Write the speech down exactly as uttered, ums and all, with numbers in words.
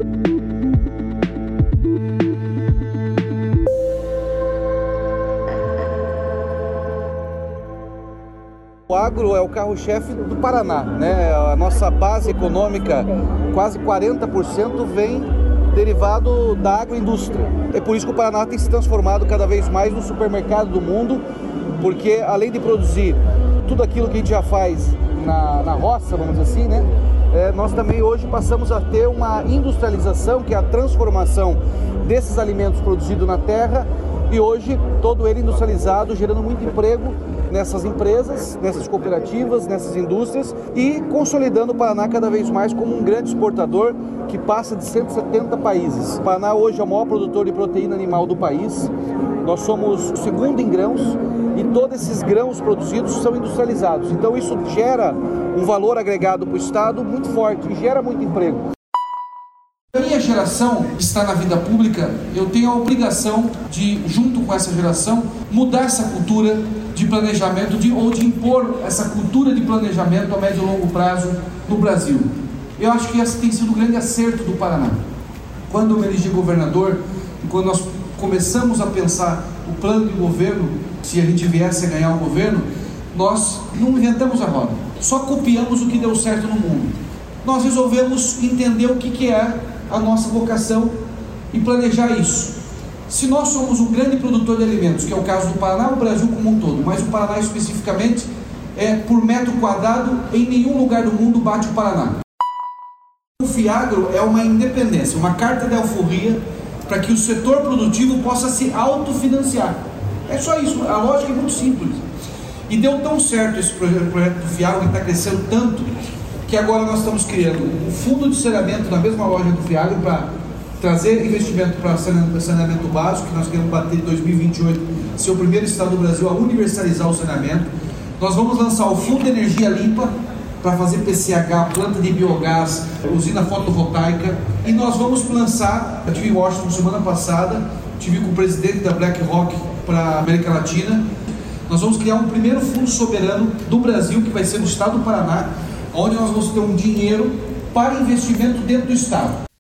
O agro é o carro-chefe do Paraná, né? A nossa base econômica, quase quarenta por cento, vem derivado da agroindústria. É por isso que o Paraná tem se transformado cada vez mais no supermercado do mundo, porque além de produzir tudo aquilo que a gente já faz na, na roça, vamos dizer assim, né? É, nós também hoje passamos a ter uma industrialização, que é a transformação desses alimentos produzidos na terra, e hoje todo ele industrializado, gerando muito emprego nessas empresas, nessas cooperativas, nessas indústrias, e consolidando o Paraná cada vez mais como um grande exportador que passa de cento e setenta países. O Paraná hoje é o maior produtor de proteína animal do país. Nós somos o segundo em grãos e todos esses grãos produzidos são industrializados. Então isso gera um valor agregado para o Estado muito forte e gera muito emprego. A minha geração que está na vida pública, eu tenho a obrigação de, junto com essa geração, mudar essa cultura de planejamento de, ou de impor essa cultura de planejamento a médio e longo prazo no Brasil. Eu acho que esse tem sido o grande acerto do Paraná. Quando eu me elegi governador e quando nós começamos a pensar o plano de governo, se a gente viesse a ganhar o governo, nós não inventamos a roda, só copiamos o que deu certo no mundo. Nós resolvemos entender o que, que é a nossa vocação e planejar isso. Se nós somos um grande produtor de alimentos, que é o caso do Paraná, o Brasil como um todo, mas o Paraná especificamente, é por metro quadrado, em nenhum lugar do mundo bate o Paraná. O Fiagro é uma independência, uma carta de alforria para que o setor produtivo possa se autofinanciar. É só isso, a lógica é muito simples. E deu tão certo esse projeto, projeto do Fiagro, que está crescendo tanto, que agora nós estamos criando um fundo de saneamento na mesma loja do Fiagro para trazer investimento para saneamento básico, que nós queremos bater em dois mil e vinte e oito, ser o primeiro estado do Brasil a universalizar o saneamento. Nós vamos lançar o Fundo de Energia Limpa para fazer P C H, planta de biogás, usina fotovoltaica, e nós vamos lançar, eu estive em Washington semana passada, estive com o presidente da BlackRock para a América Latina, nós vamos criar um primeiro fundo soberano do Brasil, que vai ser no estado do Paraná, onde nós vamos ter um dinheiro para investimento dentro do estado.